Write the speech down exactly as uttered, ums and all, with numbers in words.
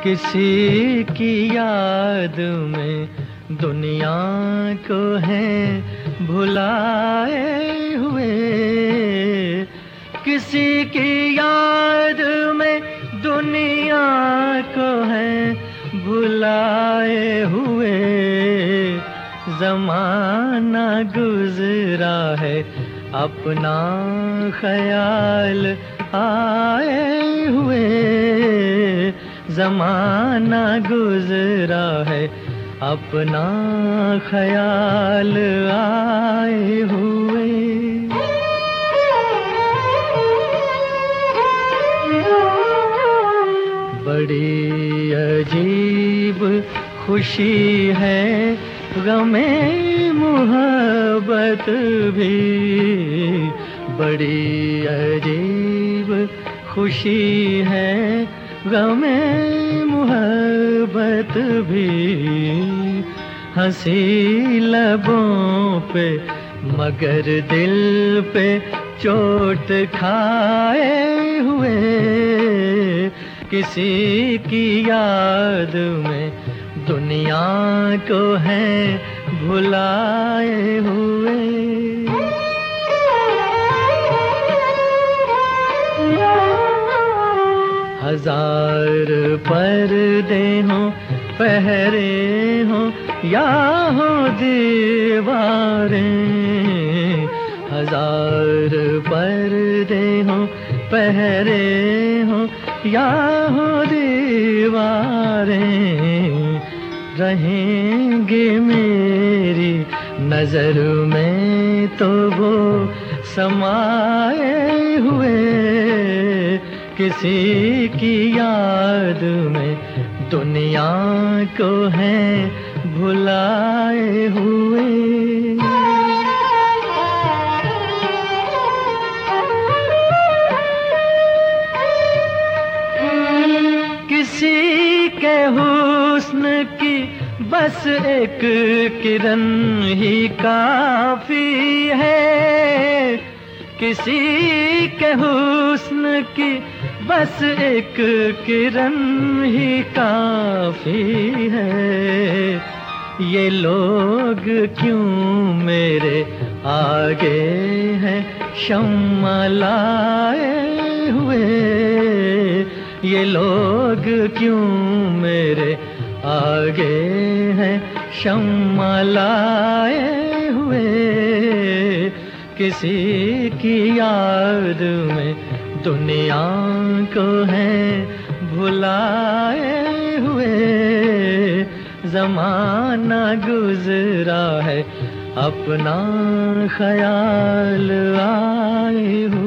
किसी की याद में दुनिया को है भुलाए हुए, किसी की याद में दुनिया को है भुलाए हुए। ज़माना गुज़रा है अपना ख्याल आए हुए, ज़माना गुज़रा है अपना ख्याल आए हुए। बड़ी अजीब खुशी है गमे मोहब्बत भी, बड़ी अजीब खुशी है गमे मोहब्बत भी। हंसी लबों पे मगर दिल पे चोट खाए हुए, किसी की याद में दुनिया को है भुलाए हुए। हजार पर्दे हों पहरे हों या हो दीवारें, हजार पर्दे हों पहरे हों या हो दीवारें, रहेंगे मेरी नजर में तो वो समाए हुए, किसी की याद में दुनिया को है भुलाए हुए। किसी के हुस्न की बस एक किरण ही काफी है, किसी के हुस्न की बस एक किरण ही काफी है। ये लोग क्यों मेरे आगे हैं शम्मा लाए हुए, ये लोग क्यों मेरे आगे हैं शम्मा लाए हुए, किसी की याद में दुनिया को है भुलाए हुए। ज़माना गुज़रा है अपना ख्याल आए हुए।